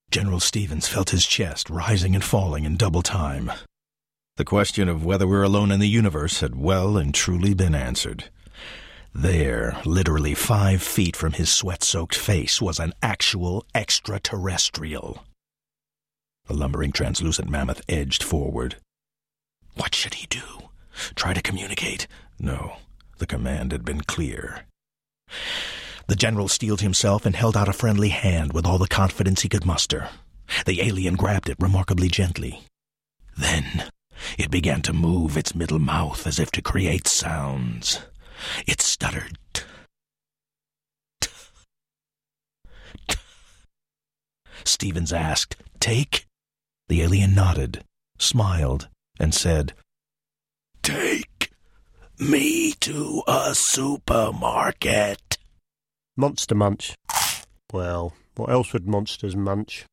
General Stevens felt his chest rising and falling in double time. The question of whether we're alone in the universe had well and truly been answered. There, literally 5 feet from his sweat-soaked face, was an actual extraterrestrial. The lumbering translucent mammoth edged forward. What should he do? Try to communicate? No, the command had been clear. The general steeled himself and held out a friendly hand with all the confidence he could muster. The alien grabbed it remarkably gently. Then it began to move its middle mouth as if to create sounds. It stuttered. Stevens asked, "Take?" The alien nodded, smiled, and said, "Take me to a supermarket." Monster munch. Well, what else would monsters munch?